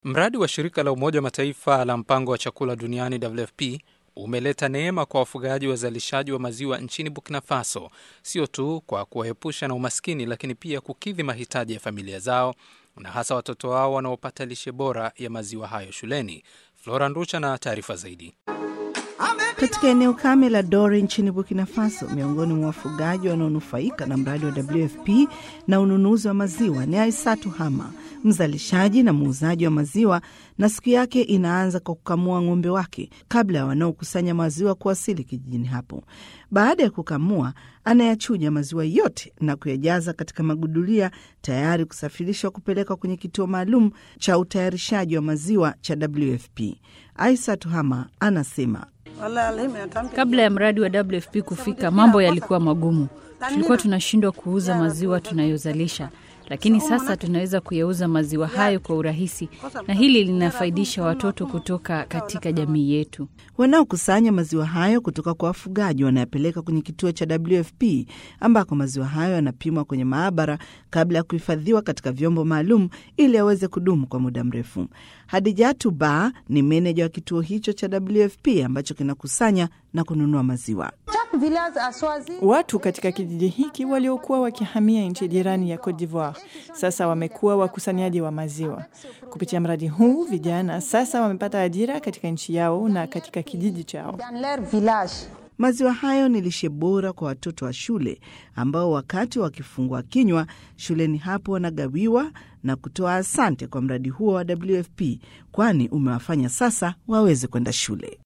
Mradi wa shirika la Umoja wa Mataifa la mpango wa chakula duniani WFP umeleta neema kwa wafugaji wazalishaji wa maziwa nchini Burkina Faso, sio tu kwa kuwaepusha na umaskini, lakini pia kukidhi mahitaji ya familia zao na hasa watoto wao wanaopata lishe bora ya maziwa hayo shuleni. Flora Nducha na taarifa zaidi. Katika eneo kame la Dore nchini Burkina Faso, miongoni mwa wafugaji wanaonufaika na mradi wa WFP na ununuzi wa maziwa ni Aissatu Hama, mzalishaji na muuzaji wa maziwa, na siku yake inaanza kwa kukamua ng'ombe wake kabla ya wanaokusanya maziwa kuwasili kijijini hapo. Baada ya kukamua, anayachuja maziwa yote na kuyajaza katika magudulia tayari kusafirishwa kupeleka kwenye kituo maalum cha utayarishaji wa maziwa cha WFP. Aissatu Hama anasema, kabla ya mradi wa WFP kufika, mambo yalikuwa magumu. Tulikuwa tunashindwa kuuza maziwa tunayozalisha, lakini sasa tunaweza kuyauza maziwa hayo kwa urahisi, na hili linafaidisha watoto kutoka katika jamii yetu. Wanaokusanya maziwa hayo kutoka kwa wafugaji wanayapeleka kwenye kituo cha WFP ambako maziwa hayo yanapimwa kwenye maabara kabla ya kuhifadhiwa katika vyombo maalum ili yaweze kudumu kwa muda mrefu. Hadijatu Ba ni meneja wa kituo hicho cha WFP ambacho kinakusanya na kununua maziwa. Watu katika kijiji hiki waliokuwa wakihamia nchi jirani ya Cote d'Ivoire sasa wamekuwa wakusanyaji wa maziwa. Kupitia mradi huu, vijana sasa wamepata ajira katika nchi yao na katika kijiji chao. Maziwa hayo ni lishe bora kwa watoto wa shule ambao wakati wakifungua kinywa shuleni hapo wanagawiwa na kutoa asante kwa mradi huo wa WFP, kwani umewafanya sasa waweze kwenda shule.